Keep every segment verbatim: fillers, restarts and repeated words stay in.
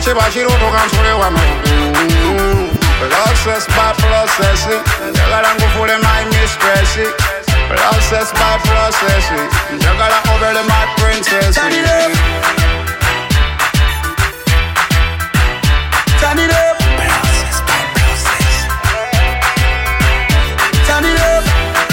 chiba chiruto kansule wano. Process by processing, njagala ngufule my mistress. Process by processing, njagala obele my princess. Turn it up, turn it up. Process by process, turn it up,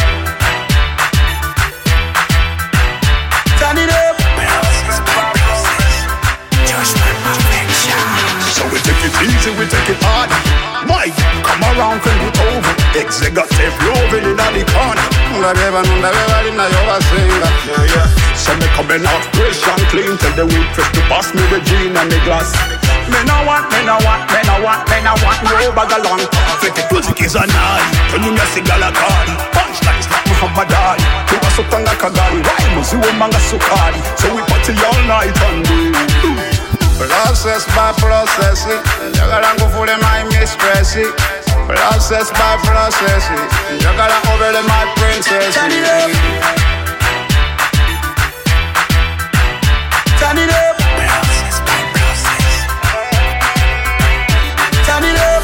turn it up. Process by process, just my perfection. So we take it easy, we take it hard. Mike, come around, bring it over. Executive loving in the corner. Ndabeba, ndabeba, lina yoba singa. Yeah, yeah. So me coming out fresh and clean. Tell the weak fresh to pass me the gin and the glass. Me no want, me no want, me no want, me no want no bag along. Fake music is a night. Turn you me a single card. Punchlines like Muhammad Ali. Tuwa sutanga kagari. Rhyme uziwe manga sukari. So we party all night and day. Process by processing, njagala ngufule my mistress. Process by processing, njagala obele my princess. Turn it up, turn it up. Process by process, turn it up,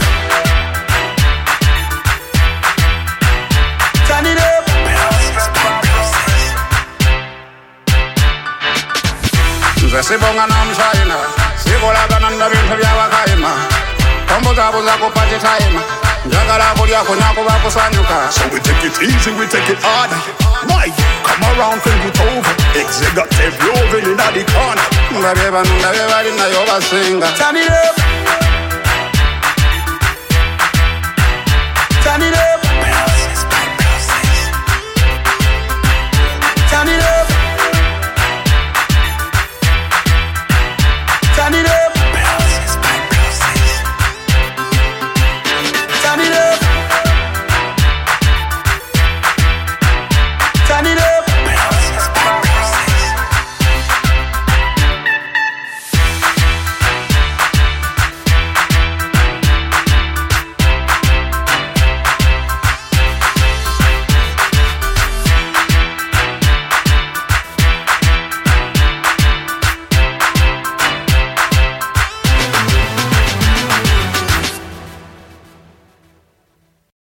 turn it up. Process by process. Nze sibonga namshayina. Sikolagana ndabintu byabakaima. Kombuzabuza ku party time. Njagala kulya kunyako bakusanyuka. So we take it easy, we take it hard. Mike, come around, think it over. Executive loving in the corner. Ndabeba, ndabeba, lina yoba singa. Turn it up,